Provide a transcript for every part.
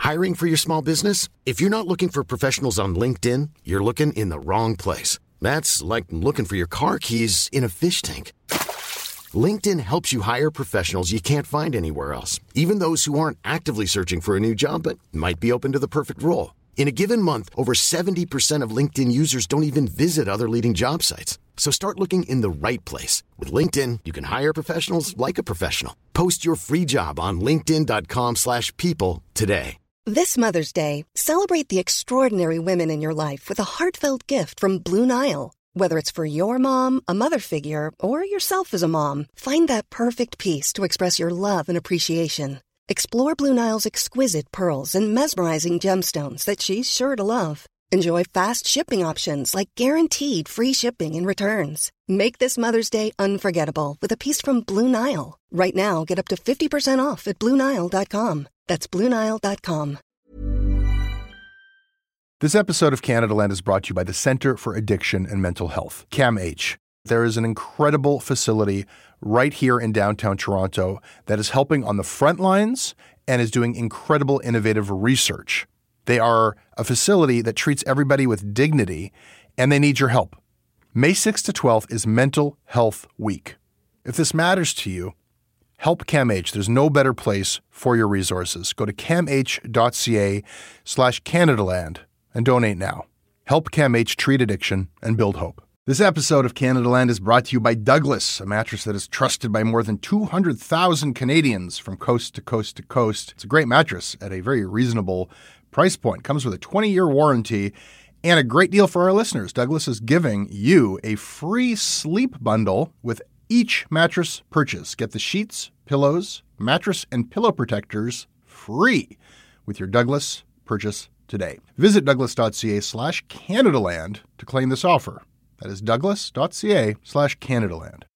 Hiring for your small business? If you're not looking for professionals on LinkedIn, you're looking in the wrong place. That's like looking for your car keys in a fish tank. LinkedIn helps you hire professionals you can't find anywhere else, even those who aren't actively searching for a new job but might be open to the perfect role. In a given month, over 70% of LinkedIn users don't even visit other leading job sites. So start looking in the right place. With LinkedIn, you can hire professionals like a professional. Post your free job on linkedin.com/people today. This Mother's Day, celebrate the extraordinary women in your life with a heartfelt gift from Blue Nile. Whether it's for your mom, a mother figure, or yourself as a mom, find that perfect piece to express your love and appreciation. Explore Blue Nile's exquisite pearls and mesmerizing gemstones that she's sure to love. Enjoy fast shipping options like guaranteed free shipping and returns. Make this Mother's Day unforgettable with a piece from Blue Nile. Right now, get up to 50% off at BlueNile.com. That's BlueNile.com. This episode of Canada Land is brought to you by the Centre for Addiction and Mental Health, CAMH. There is an incredible facility right here in downtown Toronto that is helping on the front lines and is doing incredible innovative research. They are a facility that treats everybody with dignity, and they need your help. May 6th to 12th is Mental Health Week. If this matters to you, help CAMH. There's no better place for your resources. Go to camh.ca/CanadaLand and donate now. Help CAMH treat addiction and build hope. This episode of Canada Land is brought to you by Douglas, a mattress that is trusted by more than 200,000 Canadians from coast to coast to coast. It's a great mattress at a very reasonable price point. Comes with a 20-year warranty and a great deal for our listeners. Douglas is giving you a free sleep bundle with each mattress purchase. Get the sheets, pillows, mattress, and pillow protectors free with your Douglas purchase today. Visit douglas.ca/CanadaLand to claim this offer. That is douglas.ca/CanadaLand.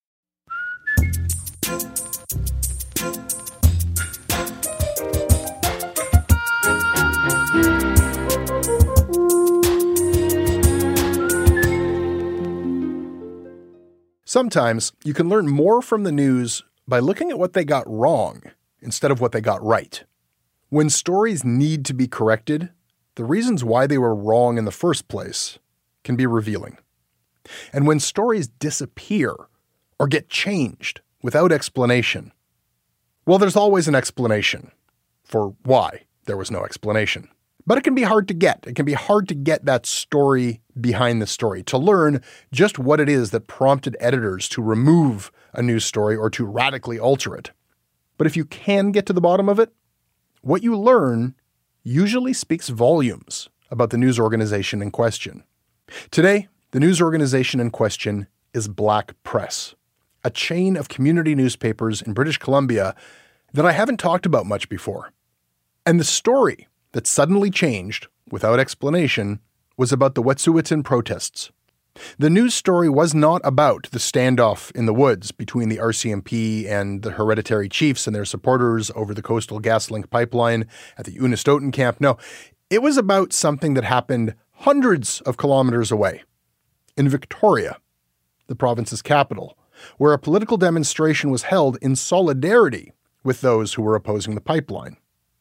Sometimes you can learn more from the news by looking at what they got wrong instead of what they got right. When stories need to be corrected, the reasons why they were wrong in the first place can be revealing. And when stories disappear or get changed without explanation, well, there's always an explanation for why there was no explanation. But it can be hard to get. It can be hard to get that story behind the story, to learn just what it is that prompted editors to remove a news story or to radically alter it. But if you can get to the bottom of it, what you learn usually speaks volumes about the news organization in question. Today, the news organization in question is Black Press, a chain of community newspapers in British Columbia that I haven't talked about much before. And the story that suddenly changed, without explanation, was about the Wet'suwet'en protests. The news story was not about the standoff in the woods between the RCMP and the Hereditary Chiefs and their supporters over the Coastal GasLink pipeline at the Unistoten camp. No, it was about something that happened hundreds of kilometers away, in Victoria, the province's capital, where a political demonstration was held in solidarity with those who were opposing the pipeline.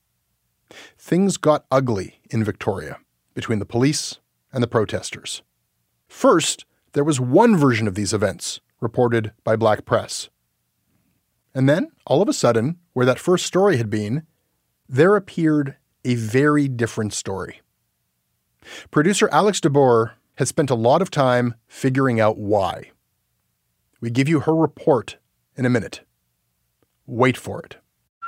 Things got ugly in Victoria between the police and the protesters. First, there was one version of these events reported by Black Press. And then, all of a sudden, where that first story had been, there appeared a very different story. Producer Alex DeBoer has spent a lot of time figuring out why. We give you her report in a minute. Wait for it.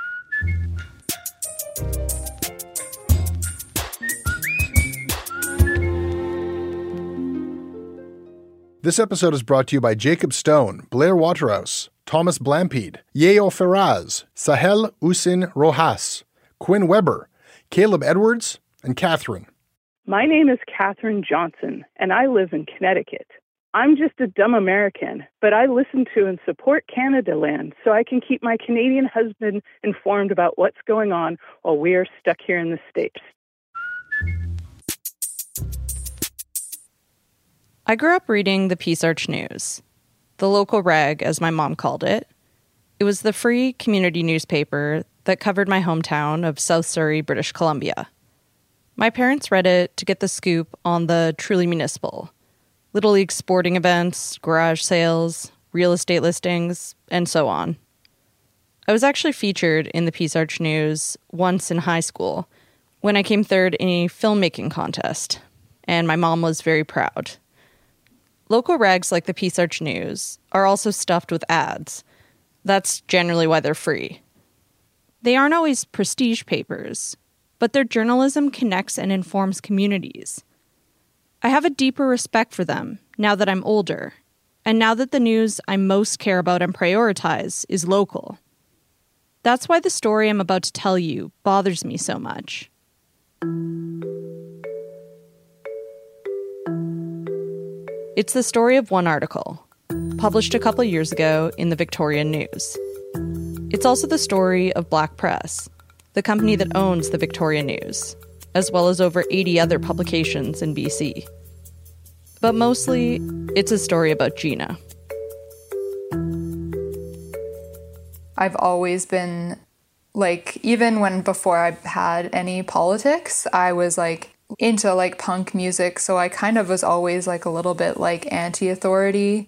This episode is brought to you by Jacob Stone, Blair Waterhouse, Thomas Blampede, Yeo Ferraz, Sahel Usin Rojas, Quinn Weber, Caleb Edwards, and Catherine. My name is Catherine Johnson, and I live in Connecticut. I'm just a dumb American, but I listen to and support Canada Land so I can keep my Canadian husband informed about what's going on while we're stuck here in the States. I grew up reading the Peace Arch News, the local rag, as my mom called it. It was the free community newspaper that covered my hometown of South Surrey, British Columbia. My parents read it to get the scoop on the truly municipal. Little League sporting events, garage sales, real estate listings, and so on. I was actually featured in the Peace Arch News once in high school when I came third in a filmmaking contest, and my mom was very proud. Local rags like the Peace Arch News are also stuffed with ads. That's generally why they're free. They aren't always prestige papers, but their journalism connects and informs communities. I have a deeper respect for them now that I'm older, and now that the news I most care about and prioritize is local. That's why the story I'm about to tell you bothers me so much. It's the story of one article, published a couple years ago in the Victorian News. It's also the story of Black Press, the company that owns the Victorian News, as well as over 80 other publications in BC. But mostly, it's a story about Gina. I've always been, even before I had any politics, I was, into, punk music, so I kind of was always, a little bit, anti-authority.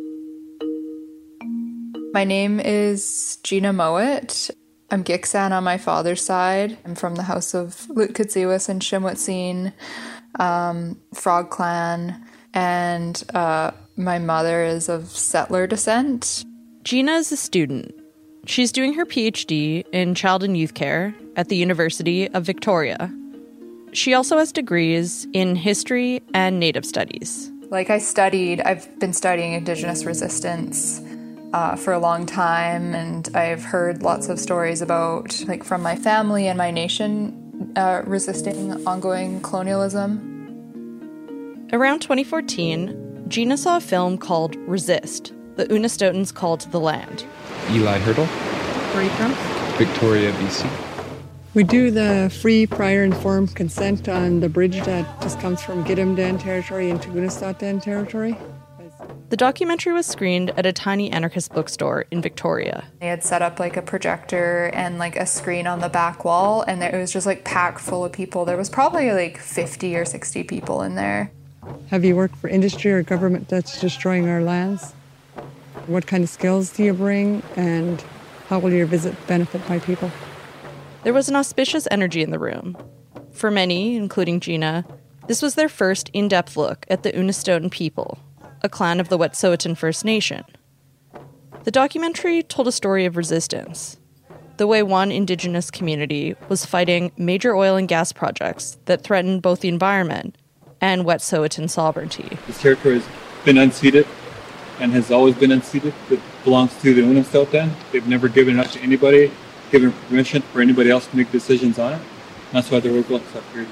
My name is Gina Mowat. I'm Gitxsan on my father's side. I'm from the house of Lutkitsiwis and Shimwitsin, Frog Clan, and my mother is of settler descent. Gina is a student. She's doing her PhD in child and youth care at the University of Victoria. She also has degrees in history and Native studies. I've been studying Indigenous resistance for a long time, and I've heard lots of stories about, from my family and my nation resisting ongoing colonialism. Around 2014, Gina saw a film called Resist, the Unistotans' Call to the Land. Eli Hurdle. Where are you from? Victoria, BC. We do the free, prior, informed consent on the bridge that just comes from Gidimt'en territory into Unist'ot'en territory. The documentary was screened at a tiny anarchist bookstore in Victoria. They had set up a projector and a screen on the back wall, and it was just packed full of people. There was probably 50 or 60 people in there. Have you worked for industry or government that's destroying our lands? What kind of skills do you bring, and how will your visit benefit my people? There was an auspicious energy in the room. For many, including Gina, this was their first in-depth look at the Unistoten people, a clan of the Wet'suwet'en First Nation. The documentary told a story of resistance, the way one Indigenous community was fighting major oil and gas projects that threatened both the environment and Wet'suwet'en sovereignty. This territory has been unceded and has always been unceded. It belongs to the Unistoten. They've never given it up to anybody, given permission for anybody else to make decisions on it. That's why the roadblocks up here.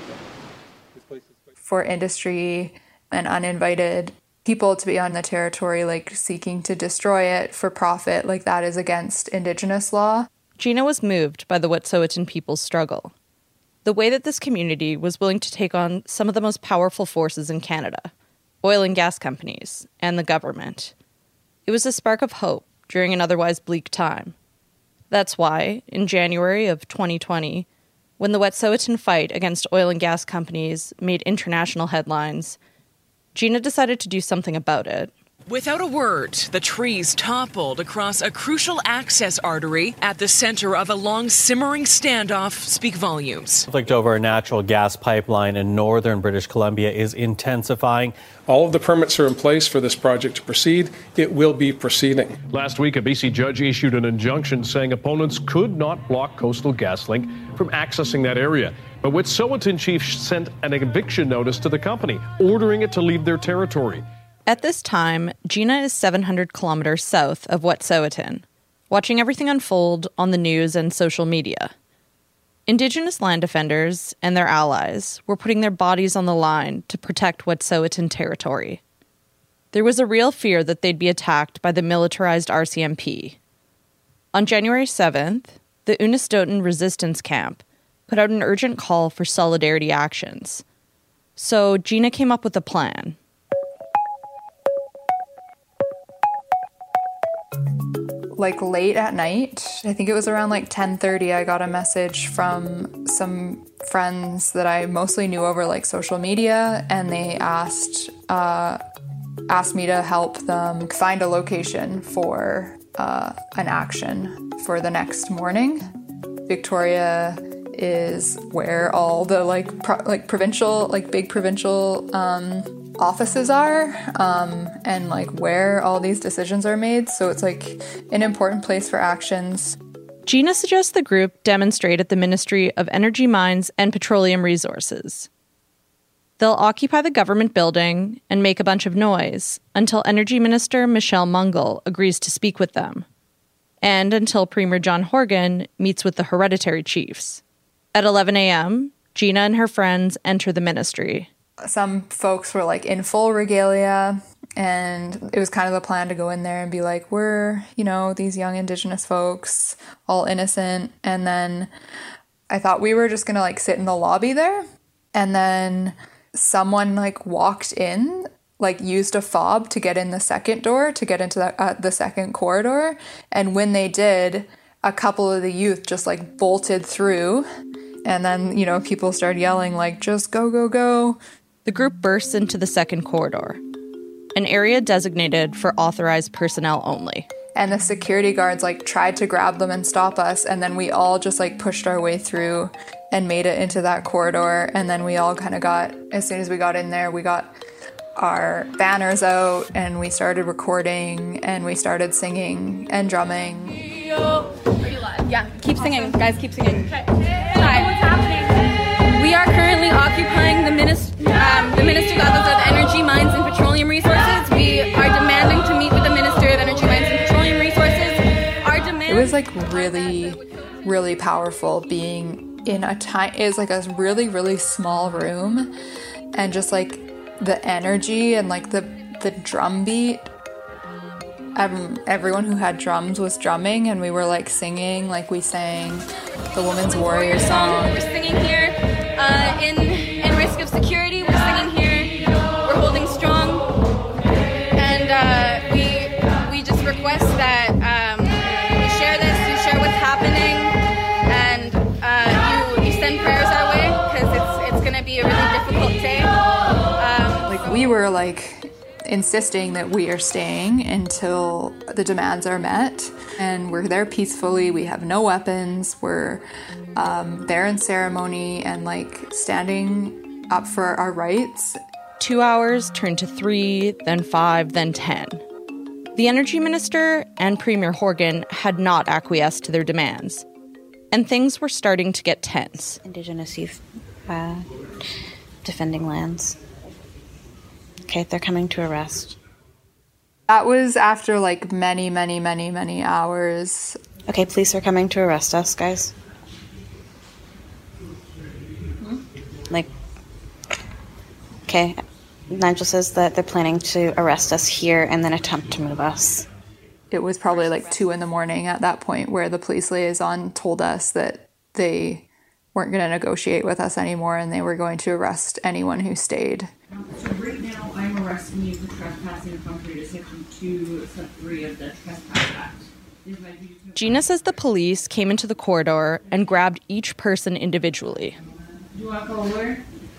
For industry and uninvited people to be on the territory, seeking to destroy it for profit, that is against Indigenous law. Gina was moved by the Wet'suwet'en people's struggle. The way that this community was willing to take on some of the most powerful forces in Canada, oil and gas companies, and the government. It was a spark of hope during an otherwise bleak time. That's why, in January of 2020, when the Wet'suwet'en fight against oil and gas companies made international headlines, Gina decided to do something about it. Without a word, the trees toppled across a crucial access artery at the center of a long simmering standoff speak volumes. Conflict over a natural gas pipeline in northern British Columbia is intensifying. All of the permits are in place for this project to proceed. It will be proceeding. Last week, a BC judge issued an injunction saying opponents could not block Coastal GasLink from accessing that area. But Wet'suwet'en chief sent an eviction notice to the company, ordering it to leave their territory. At this time, Gina is 700 kilometers south of Wet'suwet'en, watching everything unfold on the news and social media. Indigenous land defenders and their allies were putting their bodies on the line to protect Wet'suwet'en territory. There was a real fear that they'd be attacked by the militarized RCMP. On January 7th, the Unistoten Resistance Camp put out an urgent call for solidarity actions. So Gina came up with a plan. like late at night. I think it was around like 10:30. I got a message from some friends that I mostly knew over like social media, and they asked me to help them find a location for an action for the next morning. Victoria is where all the big provincial offices are, and like where all these decisions are made. So it's like an important place for actions. Gina suggests the group demonstrate at the Ministry of Energy, Mines and Petroleum Resources. They'll occupy the government building and make a bunch of noise until Energy Minister Michelle Mungle agrees to speak with them, and until Premier John Horgan meets with the hereditary chiefs. At 11 a.m., Gina and her friends enter the ministry. Some folks were like in full regalia, and it was kind of the plan to go in there and be like, we're, these young Indigenous folks, all innocent. And then I thought we were just going to like sit in the lobby there. And then someone like walked in, like used a fob to get in the second door, to get into the second corridor. And when they did, a couple of the youth just like bolted through. And then, people started yelling like, just go, go, go. The group bursts into the second corridor, an area designated for authorized personnel only. And the security guards like tried to grab them and stop us. And then we all just like pushed our way through and made it into that corridor. And then we all kind of as soon as we got in there, we got our banners out and we started recording and we started singing and drumming. Yeah, keep singing. Guys, keep singing. Hi. What's happening? We are currently occupying the Ministry of Energy, Mines and Petroleum Resources. We are demanding to meet with the Minister of Energy, Mines and Petroleum Resources. It was like really, really powerful being in it was like a really, really small room, and just like the energy and like the drum beat. Everyone who had drums was drumming, and we were like singing, like we sang the Women's Warrior song. We're singing here in risk of security. We're singing here. We're holding strong, and we just request that you share this, you share what's happening, and you send prayers our way, because it's going to be a really difficult day. We were like insisting that we are staying until the demands are met, and we're there peacefully. We have no weapons. We're there in ceremony and like standing up for our rights. 2 hours turned to 3, then 5, then 10. The Energy Minister and Premier Horgan had not acquiesced to their demands, and things were starting to get tense. Indigenous youth defending lands. Okay, they're coming to arrest. That was after like many, many, many, many hours. Okay, police are coming to arrest us, guys. Okay, Nigel says that they're planning to arrest us here and then attempt to move us. It was probably like 2 a.m. at that point where the police liaison told us that they weren't going to negotiate with us anymore and they were going to arrest anyone who stayed. So right now I'm arresting you for trespassing contrary to Section 2, Sub 3 of the Trespass Act. Gina says the police came into the corridor and grabbed each person individually. Do you want to call a lawyer?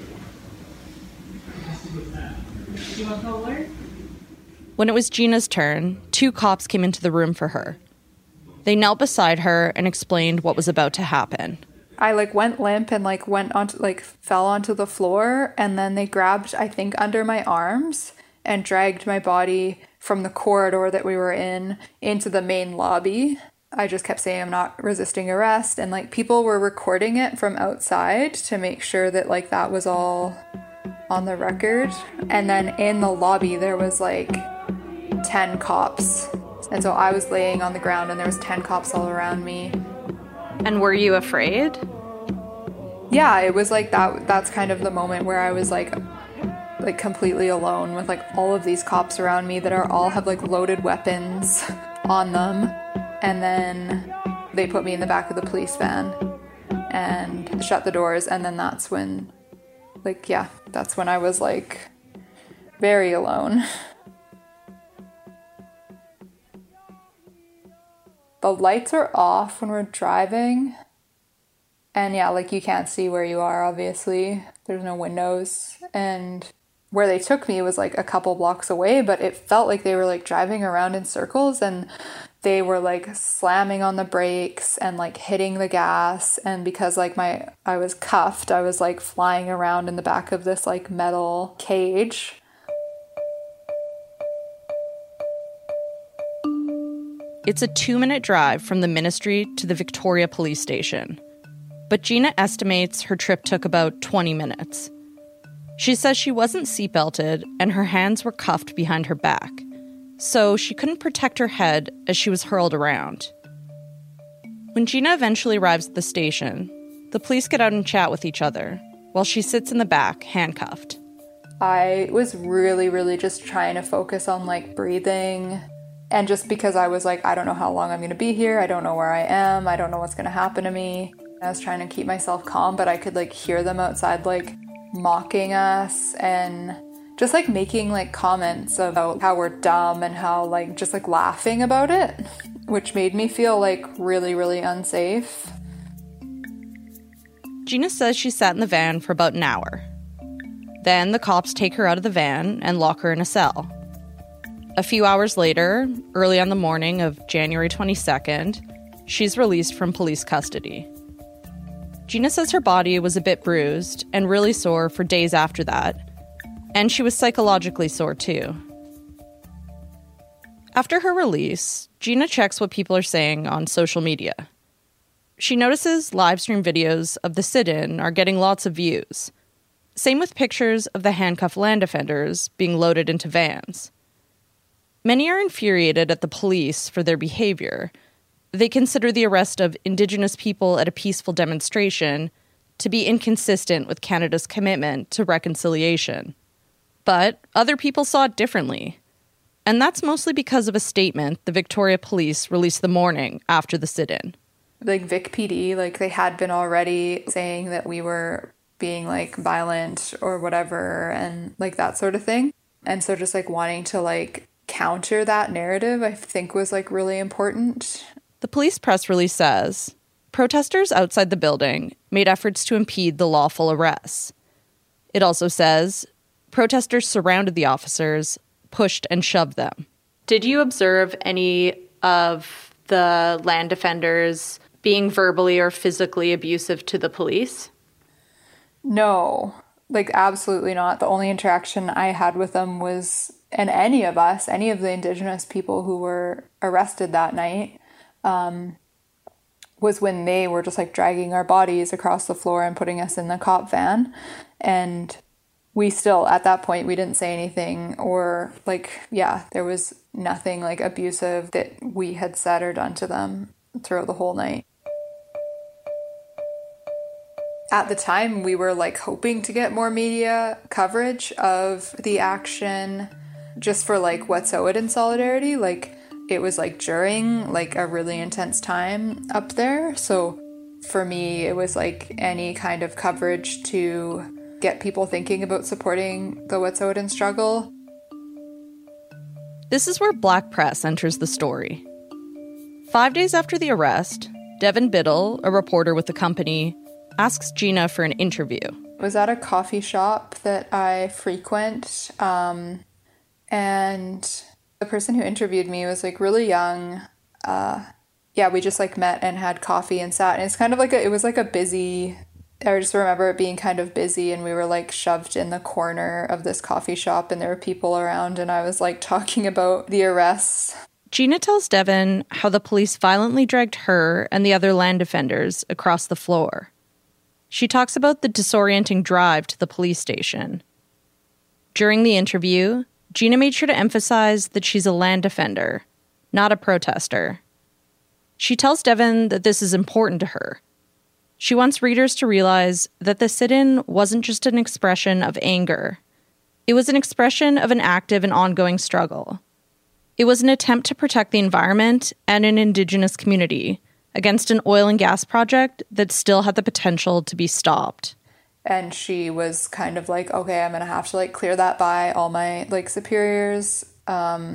Do you want to call a lawyer? When it was Gina's turn, 2 cops came into the room for her. They knelt beside her and explained what was about to happen. I went limp and fell onto the floor, and then they grabbed, I think, under my arms and dragged my body from the corridor that we were in into the main lobby. I just kept saying I'm not resisting arrest, and people were recording it from outside to make sure that that was all on the record. And then in the lobby there was 10 cops, and so I was laying on the ground and there was 10 cops all around me. And were you afraid? Yeah, it was that's kind of the moment where I was completely alone with all of these cops around me that all have loaded weapons on them. And then they put me in the back of the police van and shut the doors, and then that's when that's when I was very alone. The lights are off when we're driving. And yeah, like you can't see where you are, obviously. There's no windows. And where they took me was like a couple blocks away, but it felt like they were like driving around in circles, and they were like slamming on the brakes and like hitting the gas. And because like I was cuffed, I was like flying around in the back of this like metal cage. It's a 2-minute drive from the ministry to the Victoria police station. But Gina estimates her trip took about 20 minutes. She says she wasn't seatbelted and her hands were cuffed behind her back, so she couldn't protect her head as she was hurled around. When Gina eventually arrives at the station, the police get out and chat with each other while she sits in the back, handcuffed. I was really, really just trying to focus on like breathing. And just because I was like, I don't know how long I'm going to be here. I don't know where I am. I don't know what's going to happen to me. I was trying to keep myself calm, but I could like hear them outside like mocking us and just like making like comments about how we're dumb and how like just like laughing about it, which made me feel like really, really unsafe. Gina says she sat in the van for about an hour. Then the cops take her out of the van and lock her in a cell. A few hours later, early on the morning of January 22nd, she's released from police custody. Gina says her body was a bit bruised and really sore for days after that, and she was psychologically sore too. After her release, Gina checks what people are saying on social media. She notices live stream videos of the sit-in are getting lots of views. Same with pictures of the handcuffed land defenders being loaded into vans. Many are infuriated at the police for their behavior. They consider the arrest of Indigenous people at a peaceful demonstration to be inconsistent with Canada's commitment to reconciliation. But other people saw it differently. And that's mostly because of a statement the Victoria Police released the morning after the sit-in. Like Vic PD, like they had been already saying that we were being like violent or whatever and like that sort of thing. And so just like wanting to like counter that narrative, I think was like really important. The police press release says, protesters outside the building made efforts to impede the lawful arrests. It also says, protesters surrounded the officers, pushed and shoved them. Did you observe any of the land defenders being verbally or physically abusive to the police? No, like absolutely not. The only interaction I had with them was, and any of the Indigenous people who were arrested that night, was when they were just like dragging our bodies across the floor and putting us in the cop van. And we still, at that point, we didn't say anything or like, yeah, there was nothing like abusive that we had said or done to them throughout the whole night. At the time, we were like hoping to get more media coverage of the action just for like Wet'suwet'en solidarity. Like it was like during like a really intense time up there. So for me, it was like any kind of coverage to get people thinking about supporting the Wet'suwet'en struggle. This is where Black Press enters the story. 5 days after the arrest, Devin Biddle, a reporter with the company, asks Gina for an interview. I was at a coffee shop that I frequent, and the person who interviewed me was like really young. We just like met and had coffee and sat, and it's kind of like it was like a busy, I just remember it being kind of busy, and we were like shoved in the corner of this coffee shop and there were people around, and I was like talking about the arrests. Gina tells Devin how the police violently dragged her and the other land defenders across the floor. She talks about the disorienting drive to the police station. During the interview, Gina made sure to emphasize that she's a land defender, not a protester. She tells Devin that this is important to her. She wants readers to realize that the sit-in wasn't just an expression of anger. It was an expression of an active and ongoing struggle. It was an attempt to protect the environment and an Indigenous community against an oil and gas project that still had the potential to be stopped. And she was kind of like, okay, I'm going to have to like clear that by all my like superiors. And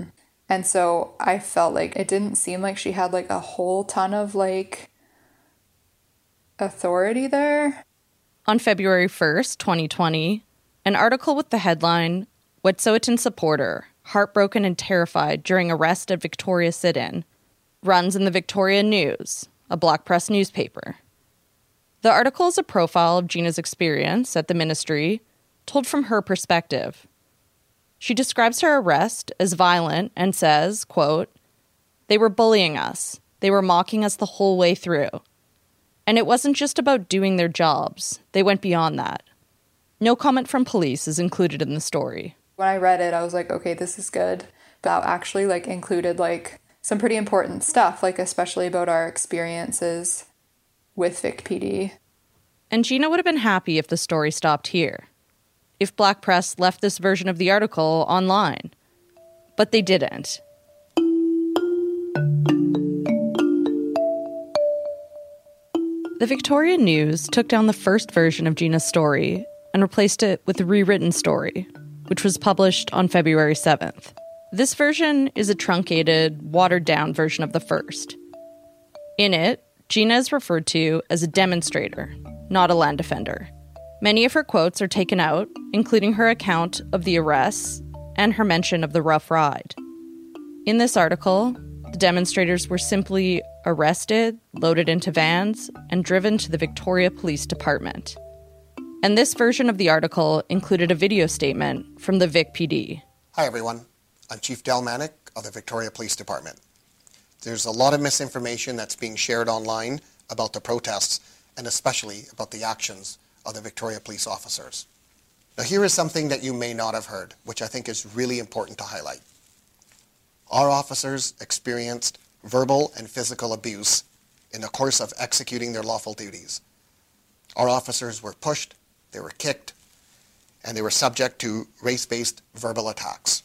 And so I felt like it didn't seem like she had like a whole ton of like authority there. On February 1st, 2020, an article with the headline, Wet'suwet'en Supporter, Heartbroken and Terrified During Arrest at Victoria Sit-In, runs in the Victoria News, a Black Press newspaper. The article is a profile of Gina's experience at the ministry, told from her perspective. She describes her arrest as violent and says, quote, "They were bullying us. They were mocking us the whole way through. And it wasn't just about doing their jobs. They went beyond that. No comment from police is included in the story." When I read it, I was like, okay, this is good. That actually like included like some pretty important stuff, like especially about our experiences with Vic PD. And Gina would have been happy if the story stopped here, if Black Press left this version of the article online. But they didn't. The Victoria News took down the first version of Gina's story and replaced it with a rewritten story, which was published on February 7th. This version is a truncated, watered-down version of the first. In it, Gina is referred to as a demonstrator, not a land defender. Many of her quotes are taken out, including her account of the arrests and her mention of the rough ride. In this article, the demonstrators were simply arrested, loaded into vans, and driven to the Victoria Police Department. And this version of the article included a video statement from the Vic PD. Hi everyone, I'm Chief Del Manick of the Victoria Police Department. There's a lot of misinformation that's being shared online about the protests and especially about the actions of the Victoria police officers. Now here is something that you may not have heard, which I think is really important to highlight. Our officers experienced verbal and physical abuse in the course of executing their lawful duties. Our officers were pushed, they were kicked, and they were subject to race-based verbal attacks.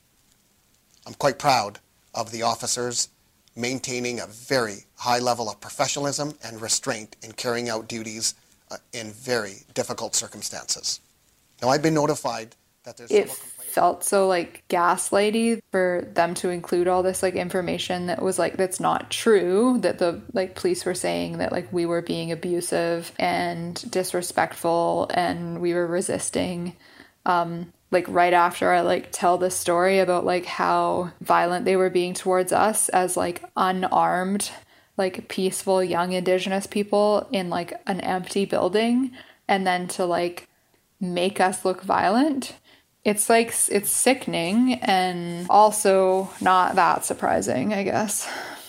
I'm quite proud of the officers maintaining a very high level of professionalism and restraint in carrying out duties in very difficult circumstances. Now, I've been notified that there's... It felt so like gaslighty for them to include all this like information that was like, that's not true, that the like police were saying that like we were being abusive and disrespectful and we were resisting. Like right after I like tell the story about like how violent they were being towards us as like unarmed, like peaceful young Indigenous people in like an empty building, and then to like make us look violent. It's like, it's sickening and also not that surprising, I guess.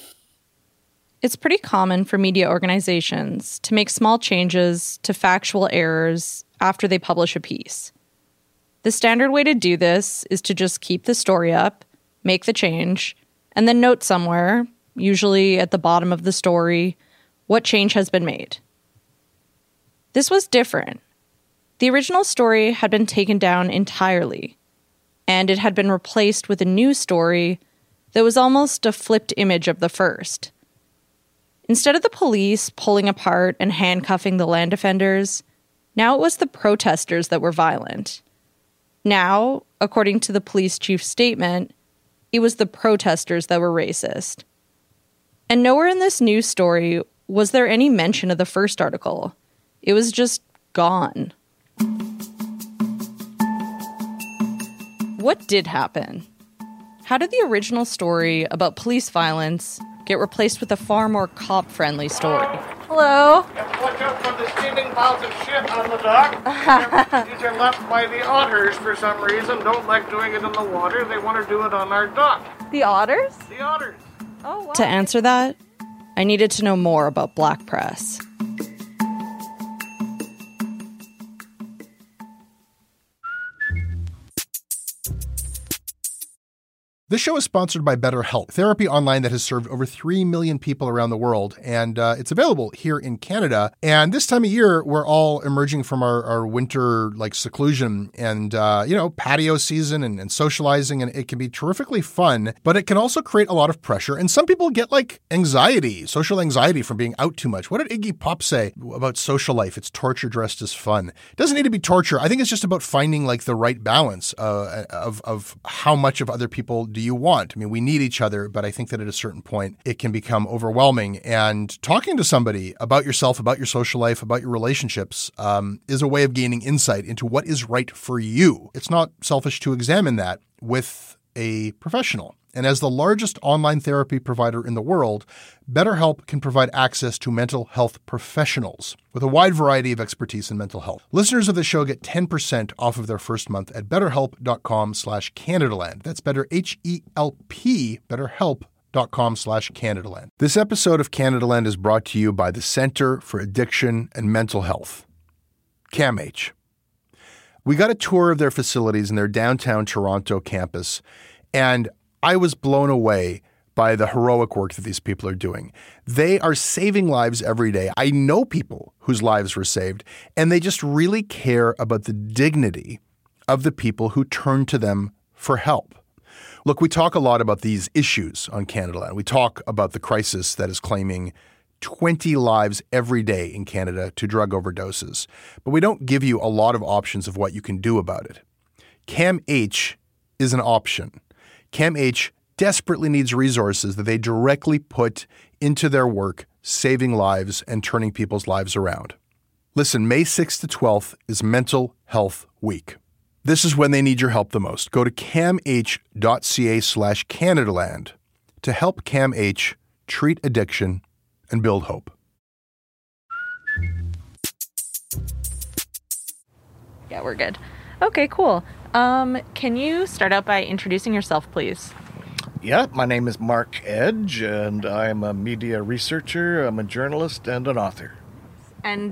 It's pretty common for media organizations to make small changes to factual errors after they publish a piece. The standard way to do this is to just keep the story up, make the change, and then note somewhere, usually at the bottom of the story, what change has been made. This was different. The original story had been taken down entirely, and it had been replaced with a new story that was almost a flipped image of the first. Instead of the police pulling apart and handcuffing the land defenders, now it was the protesters that were violent. Now, according to the police chief's statement, it was the protesters that were racist. And nowhere in this new story was there any mention of the first article. It was just gone. What did happen? How did the original story about police violence get replaced with a far more cop-friendly story? Hello. Watch out for the steaming piles of shit on the dock. These are left by the otters for some reason. Don't like doing it in the water. They want to do it on our dock. The otters? The otters. Oh, wow. To answer that, I needed to know more about Black Press. This show is sponsored by BetterHelp, therapy online that has served over 3 million people around the world, and it's available here in Canada. And this time of year, we're all emerging from our winter seclusion and patio season and socializing, and it can be terrifically fun, but it can also create a lot of pressure. And some people get anxiety, social anxiety from being out too much. What did Iggy Pop say about social life? It's torture dressed as fun. It doesn't need to be torture. I think it's just about finding the right balance of how much of other people do you want? I mean, we need each other, but I think that at a certain point, it can become overwhelming. And talking to somebody about yourself, about your social life, about your relationships is a way of gaining insight into what is right for you. It's not selfish to examine that with a professional. And as the largest online therapy provider in the world, BetterHelp can provide access to mental health professionals with a wide variety of expertise in mental health. Listeners of the show get 10% off of their first month at betterhelp.com/Canadaland. That's better, H-E-L-P, betterhelp.com/Canadaland. This episode of Canadaland is brought to you by the Centre for Addiction and Mental Health, CAMH. We got a tour of their facilities in their downtown Toronto campus, and I was blown away by the heroic work that these people are doing. They are saving lives every day. I know people whose lives were saved, and they just really care about the dignity of the people who turn to them for help. Look, we talk a lot about these issues on Canadaland. We talk about the crisis that is claiming 20 lives every day in Canada to drug overdoses, but we don't give you a lot of options of what you can do about it. CAMH is an option. CAMH desperately needs resources that they directly put into their work, saving lives and turning people's lives around. Listen, May 6th to 12th is Mental Health Week. This is when they need your help the most. Go to camh.ca/Canadaland to help CAMH treat addiction and build hope. Yeah, we're good. Okay, cool. Can you start out by introducing yourself, please? Yeah, my name is Mark Edge, and I'm a media researcher, I'm a journalist, and an author. And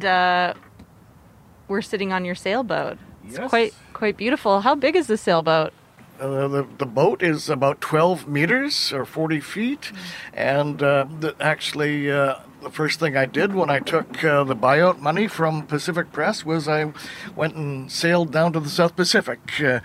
we're sitting on your sailboat. It's Yes. quite beautiful. How big is the sailboat? The boat is about 12 meters or 40 feet, and the first thing I did when I took the buyout money from Pacific Press was I went and sailed down to the South Pacific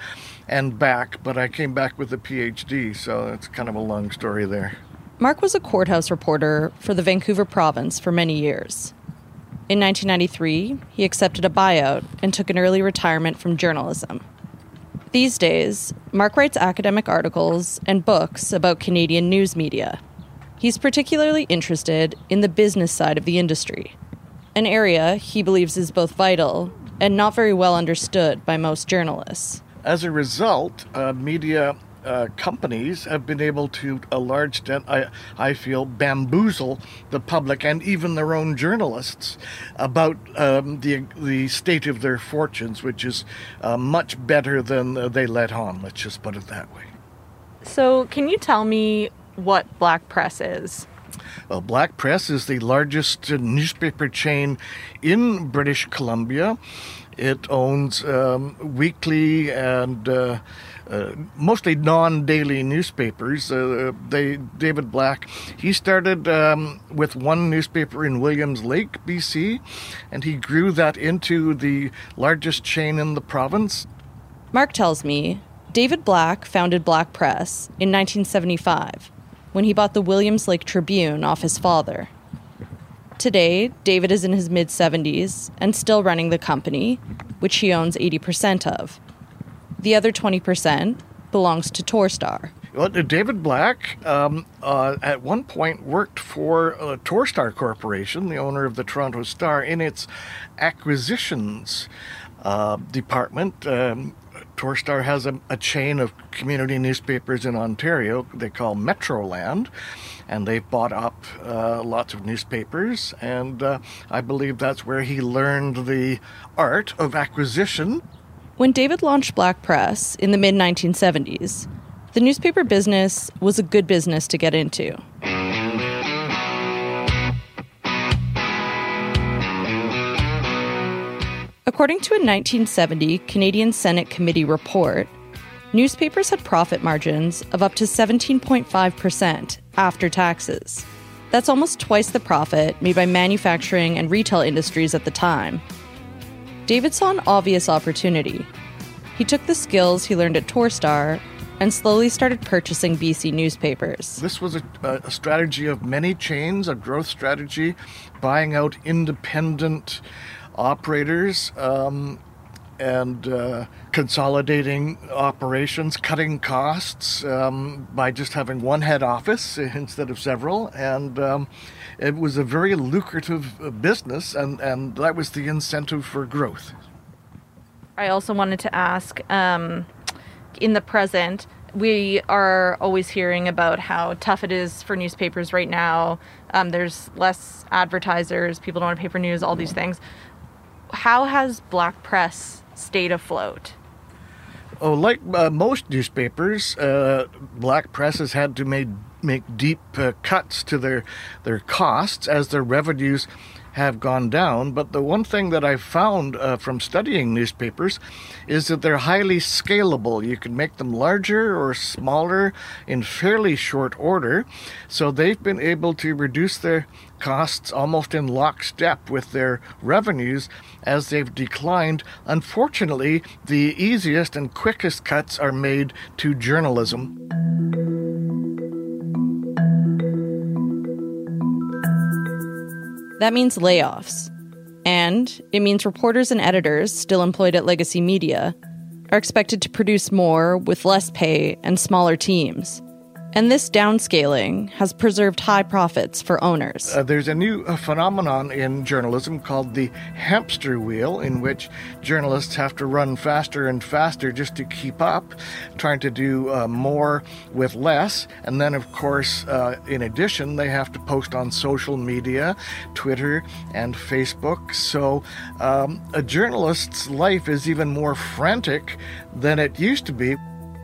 and back, but I came back with a PhD, so it's kind of a long story there. Mark was a courthouse reporter for the Vancouver province for many years. In 1993, he accepted a buyout and took an early retirement from journalism. These days, Mark writes academic articles and books about Canadian news media. He's particularly interested in the business side of the industry, an area he believes is both vital and not very well understood by most journalists. As a result, media companies have been able to, a large extent, I feel, bamboozle the public and even their own journalists about the state of their fortunes, which is much better than they let on. Let's just put it that way. So can you tell me what Black Press is? Well, Black Press is the largest newspaper chain in British Columbia. It owns weekly and mostly non-daily newspapers. David Black, he started with one newspaper in Williams Lake, BC, and he grew that into the largest chain in the province. Mark tells me David Black founded Black Press in 1975 when he bought the Williams Lake Tribune off his father. Today, David is in his mid-70s and still running the company, which he owns 80% of. The other 20% belongs to Torstar. Well, David Black at one point worked for Torstar Corporation, the owner of the Toronto Star, in its acquisitions department. Torstar has a chain of community newspapers in Ontario they call Metroland, and they've bought up lots of newspapers, and I believe that's where he learned the art of acquisition. When David launched Black Press in the mid-1970s, the newspaper business was a good business to get into. According to a 1970 Canadian Senate Committee report, newspapers had profit margins of up to 17.5% after taxes. That's almost twice the profit made by manufacturing and retail industries at the time. David saw an obvious opportunity. He took the skills he learned at Torstar and slowly started purchasing BC newspapers. This was a strategy of many chains, a growth strategy, buying out independent operators. and consolidating operations, cutting costs by just having one head office instead of several. And it was a very lucrative business, and that was the incentive for growth. I also wanted to ask, in the present, we are always hearing about how tough it is for newspapers right now. There's less advertisers, people don't want to pay for news, all these things. How has Black Press stayed afloat? Oh, like most newspapers, Black Press has had to make deep cuts to their costs as their revenues have gone down. But the one thing that I've found from studying newspapers is that they're highly scalable. You can make them larger or smaller in fairly short order. So they've been able to reduce their costs almost in lockstep with their revenues as they've declined. Unfortunately, the easiest and quickest cuts are made to journalism. That means layoffs. And it means reporters and editors still employed at Legacy Media are expected to produce more with less pay and smaller teams. And this downscaling has preserved high profits for owners. There's a new phenomenon in journalism called the hamster wheel, in which journalists have to run faster and faster just to keep up, trying to do more with less. And then, of course, in addition, they have to post on social media, Twitter and Facebook. So a journalist's life is even more frantic than it used to be.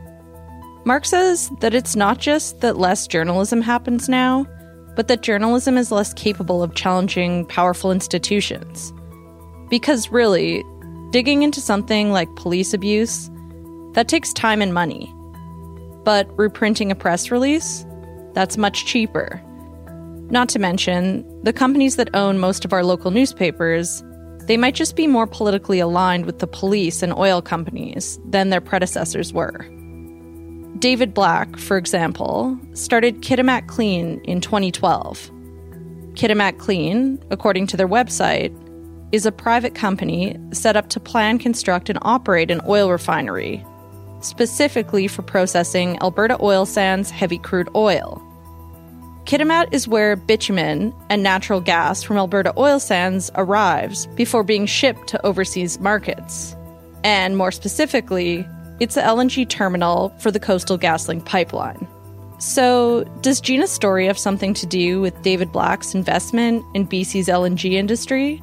Mark says that it's not just that less journalism happens now, but that journalism is less capable of challenging powerful institutions. Because really, digging into something like police abuse, that takes time and money. But reprinting a press release, that's much cheaper. Not to mention, the companies that own most of our local newspapers, they might just be more politically aligned with the police and oil companies than their predecessors were. David Black, for example, started Kitimat Clean in 2012. Kitimat Clean, according to their website, is a private company set up to plan, construct, and operate an oil refinery, specifically for processing Alberta oil sands heavy crude oil. Kitimat is where bitumen and natural gas from Alberta oil sands arrives before being shipped to overseas markets. And more specifically, it's the LNG terminal for the Coastal GasLink pipeline. So, does Gina's story have something to do with David Black's investment in BC's LNG industry?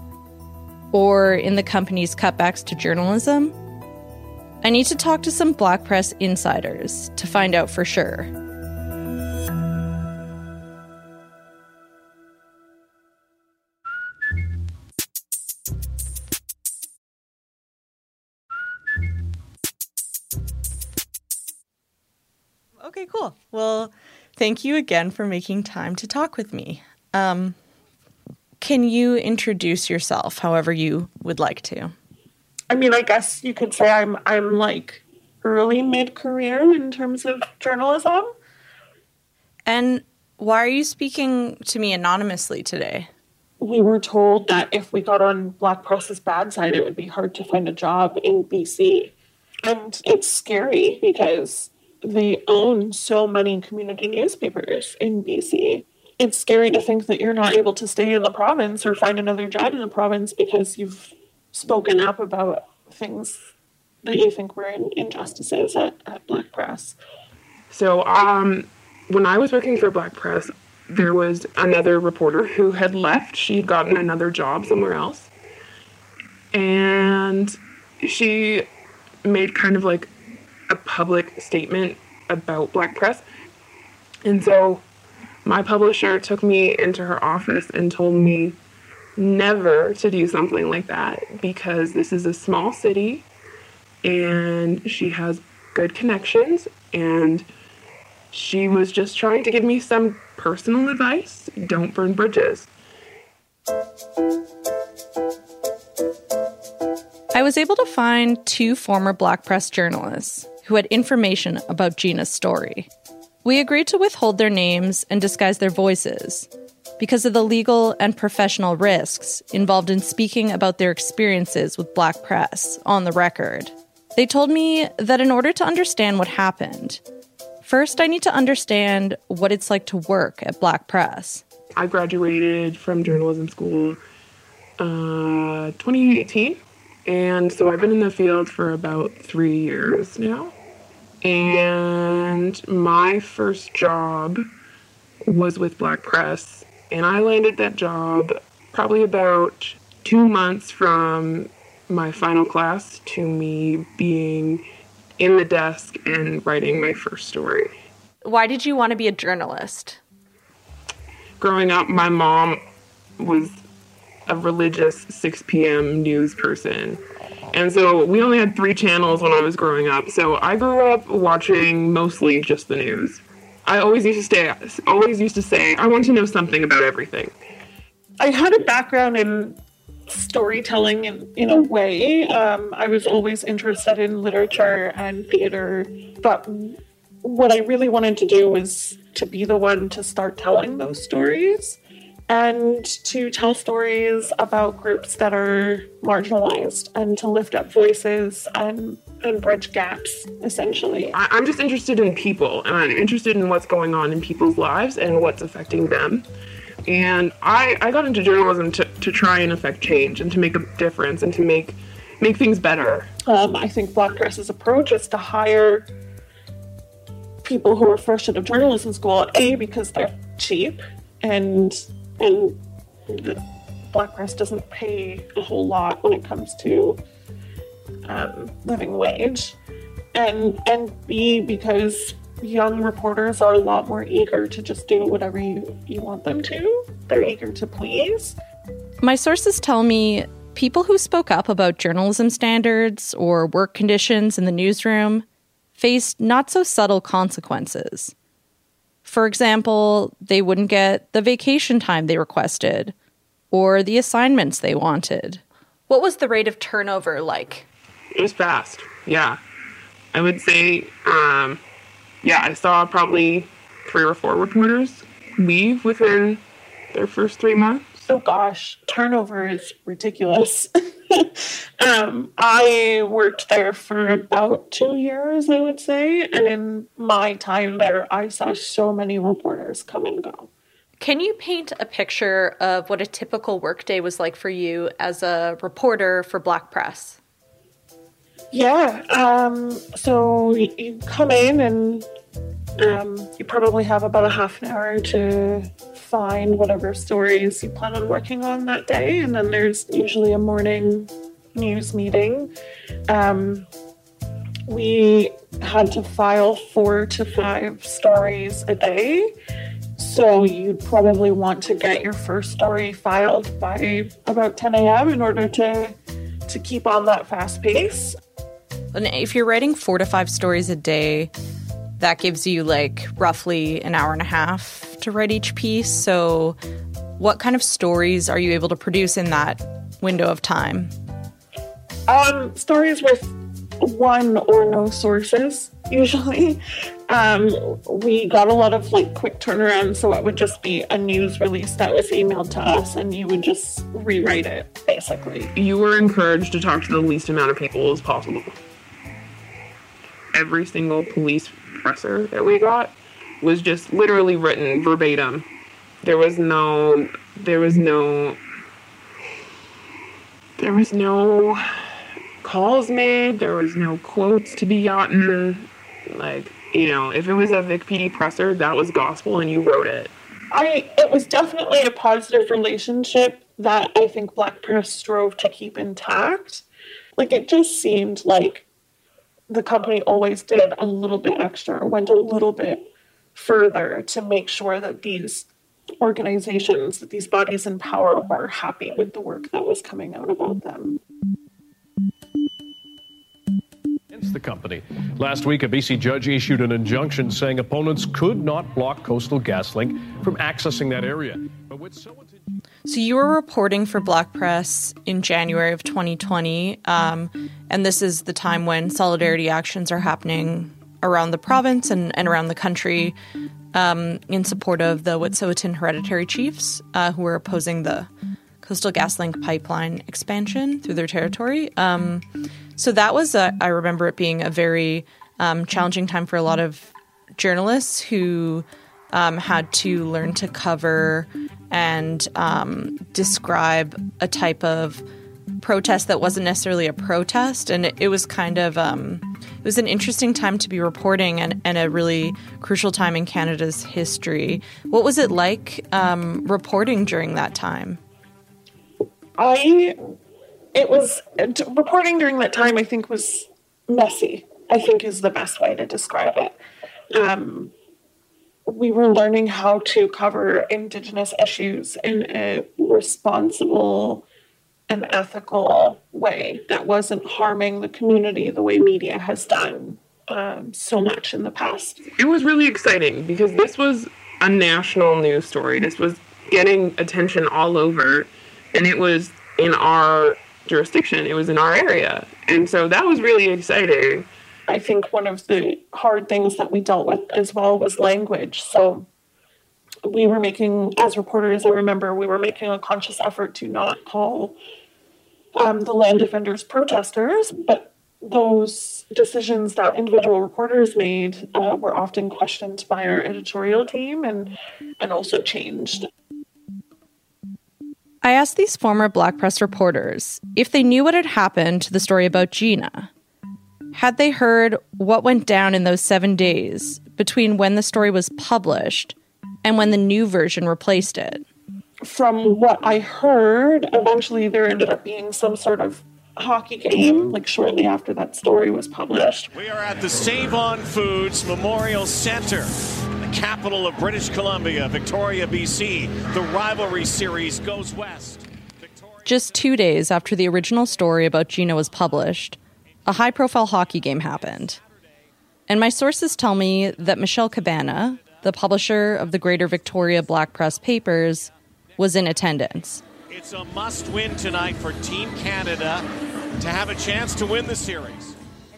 Or in the company's cutbacks to journalism? I need to talk to some Black Press insiders to find out for sure. Okay, cool. Well, thank you again for making time to talk with me. Can you introduce yourself however you would like to? I mean, I guess you could say I'm like early mid-career in terms of journalism. And why are you speaking to me anonymously today? We were told that if we got on Black Press's bad side, it would be hard to find a job in BC. And it's scary because they own so many community newspapers in BC. It's scary to think that you're not able to stay in the province or find another job in the province because you've spoken up about things that you think were injustices at Black Press. So when I was working for Black Press, there was another reporter who had left. She had gotten another job somewhere else. And she made kind of like a public statement about Black Press. And so my publisher took me into her office and told me never to do something like that because this is a small city and she has good connections, and she was just trying to give me some personal advice. Don't burn bridges. I was able to find 2 former Black Press journalists who had information about Gina's story. We agreed to withhold their names and disguise their voices because of the legal and professional risks involved in speaking about their experiences with Black press on the record. They told me that in order to understand what happened, first I need to understand what it's like to work at Black press. I graduated from journalism school 2018, and so I've been in the field for about 3 years now. And my first job was with Black press, and I landed that job probably about 2 months from my final class to me being in the desk and writing my first story. Why did you want to be a journalist? Growing up, my mom was a religious 6 p.m. news person. And so we only had 3 channels when I was growing up. So I grew up watching mostly just the news. I always used to say, I want to know something about everything. I had a background in storytelling in a way. I was always interested in literature and theater, but what I really wanted to do was to be the one to start telling those stories and to tell stories about groups that are marginalized and to lift up voices and bridge gaps, essentially. I'm just interested in people, and I'm interested in what's going on in people's lives and what's affecting them. And I got into journalism to try and affect change and to make a difference and to make things better. I think Black Press's approach is to hire people who are fresh out of journalism school, because they're cheap and the Black Press doesn't pay a whole lot when it comes to living wage, and B, because young reporters are a lot more eager to just do whatever you want them to. They're eager to please. My sources tell me people who spoke up about journalism standards or work conditions in the newsroom faced not-so-subtle consequences. For example, they wouldn't get the vacation time they requested or the assignments they wanted. What was the rate of turnover like? It was fast, yeah. I would say, I saw probably 3 or 4 reporters leave within their first 3 months. Oh gosh, turnover is ridiculous. I worked there for about 2 years, I would say. And in my time there, I saw so many reporters come and go. Can you paint a picture of what a typical workday was like for you as a reporter for Black Press? Yeah, so you come in and you probably have about a half an hour to find whatever stories you plan on working on that day. And then there's usually a morning news meeting. We had to file 4 to 5 stories a day. So you'd probably want to get your first story filed by about 10 a.m. in order to keep on that fast pace. And if you're writing 4 to 5 stories a day, that gives you like roughly an hour and a half to write each piece. So what kind of stories are you able to produce in that window of time? Stories with 1 or no sources, usually. We got a lot of quick turnaround, so it would just be a news release that was emailed to us and you would just rewrite it, basically. You were encouraged to talk to the least amount of people as possible. Every single police presser that we got was just literally written verbatim. There was no calls made. There was no quotes to be gotten. If it was a Vic PD presser, that was gospel and you wrote it. It was definitely a positive relationship that I think Black Press strove to keep intact. It just seemed like the company always did a little bit extra, went a little bit further to make sure that these organizations, that these bodies in power were happy with the work that was coming out about them. The company. Last week, a BC judge issued an injunction saying opponents could not block Coastal GasLink from accessing that area. But with so you were reporting for Black Press in January of 2020, and this is the time when solidarity actions are happening around the province and around the country. in support of the Wet'suwet'en hereditary chiefs who were opposing the Coastal GasLink pipeline expansion through their territory. So that was, I remember it being a very challenging time for a lot of journalists who had to learn to cover and describe a type of protest that wasn't necessarily a protest. And it was kind of, it was an interesting time to be reporting and a really crucial time in Canada's history. What was it like reporting during that time? Reporting during that time, I think, was messy, I think is the best way to describe it. We were learning how to cover Indigenous issues in a responsible and ethical way that wasn't harming the community the way media has done so much in the past. It was really exciting because this was a national news story. This was getting attention all over, and it was in our jurisdiction. It was in our area. And so that was really exciting. I think one of the hard things that we dealt with as well was language. So we were making, as reporters, I remember we were making a conscious effort to not call the land defenders protesters, but those decisions that individual reporters made were often questioned by our editorial team and also changed. I asked these former Black Press reporters if they knew what had happened to the story about Gina. Had they heard what went down in those 7 days between when the story was published and when the new version replaced it? From what I heard, eventually there ended up being some sort of hockey game, like shortly after that story was published. We are at the Save On Foods Memorial Centre, the capital of British Columbia, Victoria, BC. The rivalry series goes west. Just 2 days after the original story about Gina was published, a high-profile hockey game happened. And my sources tell me that Michelle Cabana, the publisher of the Greater Victoria Black Press papers, was in attendance. It's a must-win tonight for Team Canada to have a chance to win the series.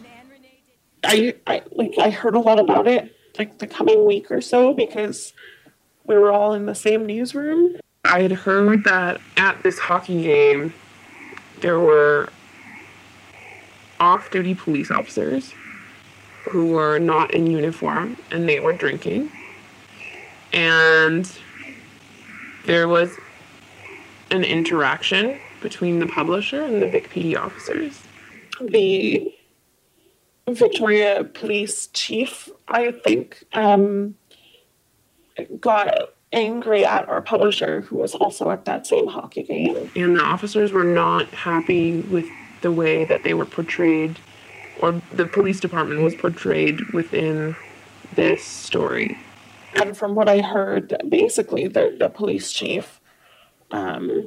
I heard a lot about it, like the coming week or so, because we were all in the same newsroom. I had heard that at this hockey game, there were off-duty police officers who were not in uniform and they were drinking. And there was an interaction between the publisher and the Vic PD officers. The Victoria Police Chief, I think, got angry at our publisher, who was also at that same hockey game. And the officers were not happy with the way that they were portrayed, or the police department was portrayed within this story. And from what I heard, basically the police chief, I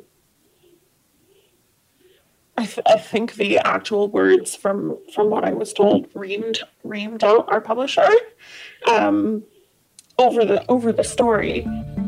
think the actual words from what I was told reamed out our publisher over the story,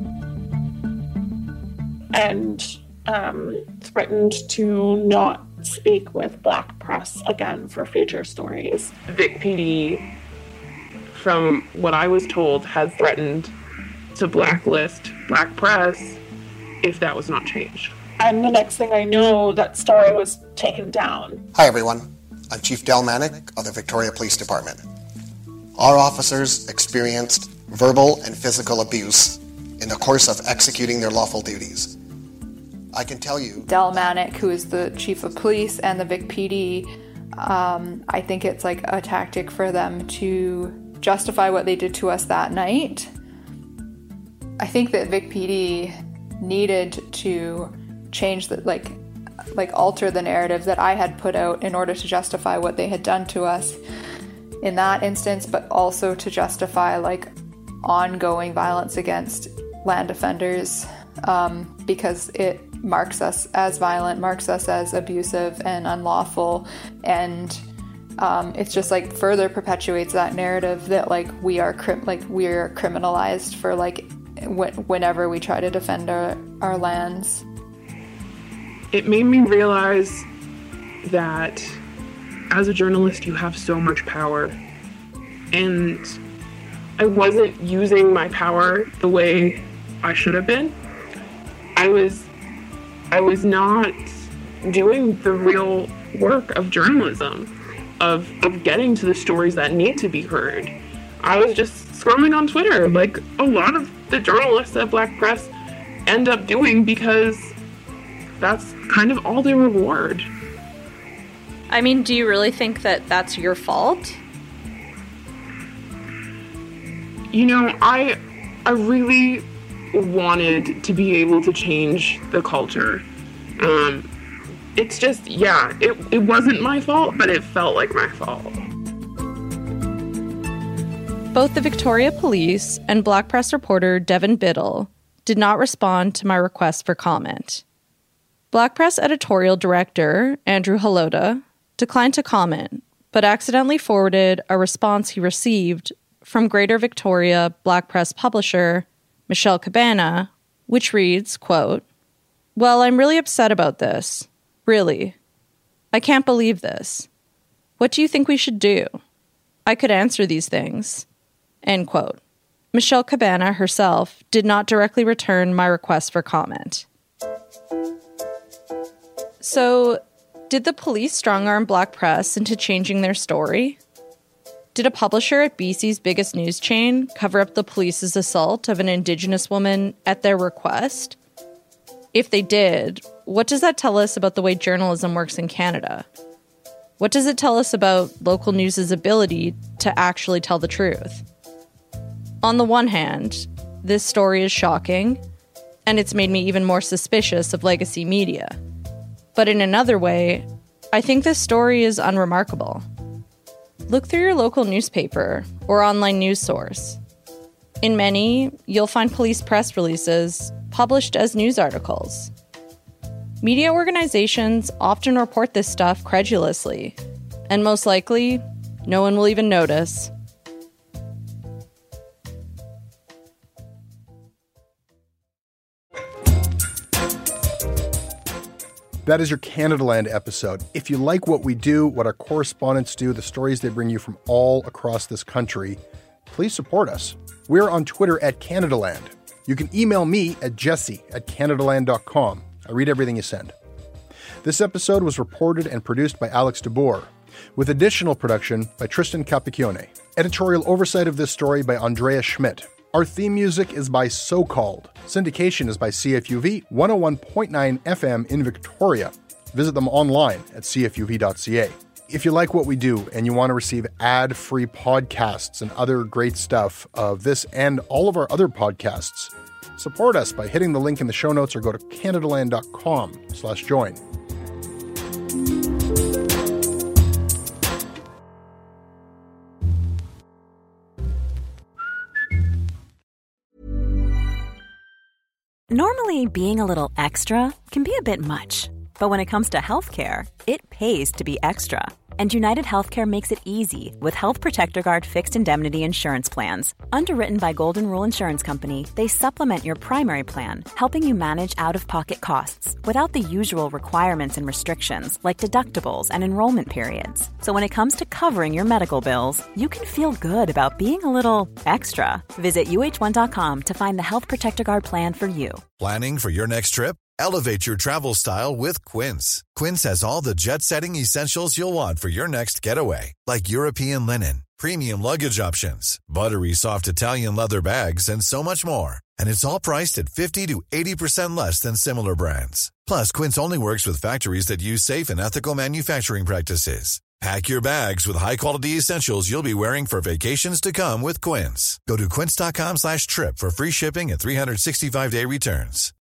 and threatened to not speak with Black Press again for future stories. Vic PD, from what I was told, had threatened to blacklist Black Press if that was not changed. And the next thing I know, that story was taken down. Hi everyone, I'm Chief Del Manick of the Victoria Police Department. Our officers experienced verbal and physical abuse in the course of executing their lawful duties. I can tell you... Del Manick, who is the chief of police, and the Vic PD, I think it's like a tactic for them to justify what they did to us that night. I think that Vic PD needed to change the, like alter the narrative that I had put out in order to justify what they had done to us in that instance, but also to justify like ongoing violence against land defenders, because it marks us as violent, marks us as abusive and unlawful, and it's just like further perpetuates that narrative that like we are criminalized for like whenever we try to defend our lands. It made me realize that as a journalist you have so much power, and I wasn't using my power the way I should have been. I was not doing the real work of journalism, of getting to the stories that need to be heard. I was just scrolling on Twitter, like a lot of the journalists at Black Press end up doing, because that's kind of all they reward. I mean, do you really think that that's your fault? You know, I really wanted to be able to change the culture. It's just, yeah, it wasn't my fault, but it felt like my fault. Both the Victoria Police and Black Press reporter Devin Biddle did not respond to my request for comment. Black Press editorial director Andrew Halota declined to comment, but accidentally forwarded a response he received from Greater Victoria Black Press publisher Michelle Cabana, which reads, quote, "Well, I'm really upset about this. Really. I can't believe this. What do you think we should do? I could answer these things." End quote. Michelle Cabana herself did not directly return my request for comment. So, did the police strong-arm Black Press into changing their story? Did a publisher at BC's biggest news chain cover up the police's assault of an Indigenous woman at their request? If they did, what does that tell us about the way journalism works in Canada? What does it tell us about local news' ability to actually tell the truth? On the one hand, this story is shocking, and it's made me even more suspicious of legacy media. But in another way, I think this story is unremarkable. Look through your local newspaper or online news source. In many, you'll find police press releases published as news articles. Media organizations often report this stuff credulously, and most likely, no one will even notice. That is your Canadaland episode. If you like what we do, what our correspondents do, the stories they bring you from all across this country, please support us. We're on Twitter at Canadaland. You can email me at jesse@canadaland.com. I read everything you send. This episode was reported and produced by Alex DeBoer, with additional production by Tristan Capicchione. Editorial oversight of this story by Andrea Schmidt. Our theme music is by So Called. Syndication is by CFUV 101.9 FM in Victoria. Visit them online at cfuv.ca. If you like what we do and you want to receive ad-free podcasts and other great stuff of this and all of our other podcasts, support us by hitting the link in the show notes or go to canadaland.com/join. Normally, being a little extra can be a bit much, but when it comes to healthcare, it pays to be extra. And United Healthcare makes it easy with Health Protector Guard fixed indemnity insurance plans. Underwritten by Golden Rule Insurance Company, they supplement your primary plan, helping you manage out-of-pocket costs without the usual requirements and restrictions like deductibles and enrollment periods. So when it comes to covering your medical bills, you can feel good about being a little extra. Visit uh1.com to find the Health Protector Guard plan for you. Planning for your next trip? Elevate your travel style with Quince. Quince has all the jet-setting essentials you'll want for your next getaway, like European linen, premium luggage options, buttery soft Italian leather bags, and so much more. And it's all priced at 50 to 80% less than similar brands. Plus, Quince only works with factories that use safe and ethical manufacturing practices. Pack your bags with high-quality essentials you'll be wearing for vacations to come with Quince. Go to quince.com/trip for free shipping and 365-day returns.